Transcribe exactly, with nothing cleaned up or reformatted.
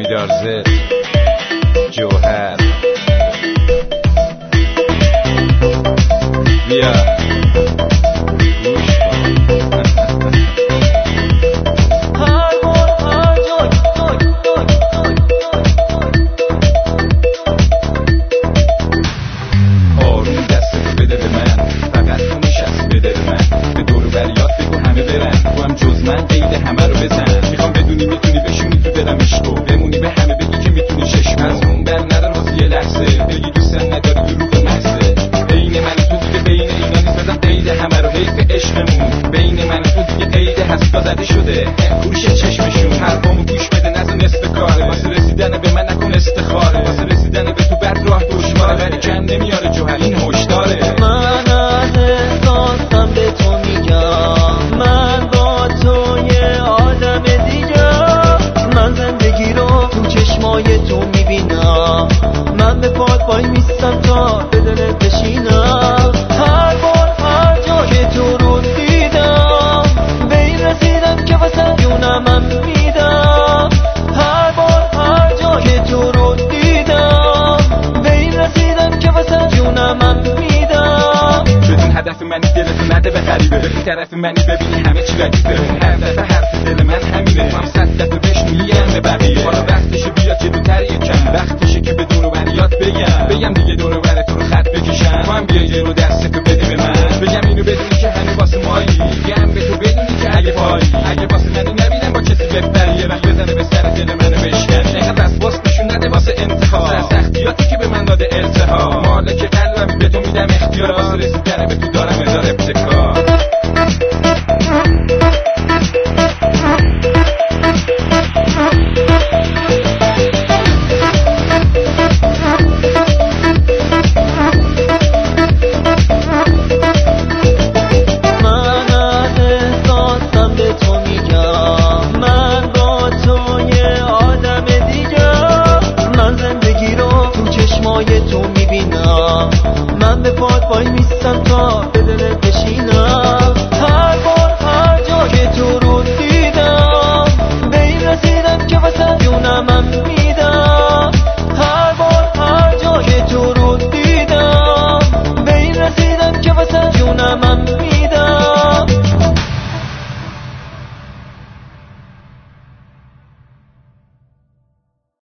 بیدارزه جوهر بیا گوش آروم دستتو بده به من، فقط تو نشست بده به من، به دور و بریات بگو همه برن، تو هم جز من قید همه رو بزن. میخوام بدونی میتونی بشونی تو دلم عشقو، بمونی به همه بگی که میتونی چشم از اون بر ندار واسه یه لحظه، بگی دوستم نداری دروغ محضه. بین من و تو دیگه بین اینا نیست، بزن قید همه رو، حیف عشقمون بین من و تو دیگه قید هست تا زده شده کوروش چشمشون. حرفامو گوش بده نزن نصف کاره، واسه رسیدن به من نکن استخاره، واسه رسیدن به تو بد راه دشواره، ولی کم نمیاره جوهر این هشداره. من از احساسم به تو میگم، من با تو یه آدم دیگه، من زندگی رو تو چشمای تو میبینم، من به پات وای میستم تا به دلت بشینم. هر بار هر جا که تو رو دیدم به این رسیدم که واسه جونم میدم. هر بار هر جا که تو رو دیدم به این رسیدم که واسه جونم میدم. بدون هدف منی دلتو نده به غریبه، به طرف منی ببینی همه چی ردیفه. هر دفعه حرف دل من همینه، هم صد دفعه بشنوی به بقیه. حالا وقتشه بیاد جلوتر یکم، وقتشه که به دور و بریات بگم، بگم دیگه دور و بر تو رو خط بکشم. تو هم بیای جلو دستتو بدی به من، بگم اینو بدونی که همه واسه مایی، بگم به تو بدونی که اگه پایی اگه واسه منی نبینم با کسی بپری، یه وقت بزنه به سر دل منو بشکن. اینقدر وسواس نشون نده واسه انتخاب، سختیاتی که به من داده التهاب. مالک قلبم به تو میدم اختیار، واسه رسیدن به تو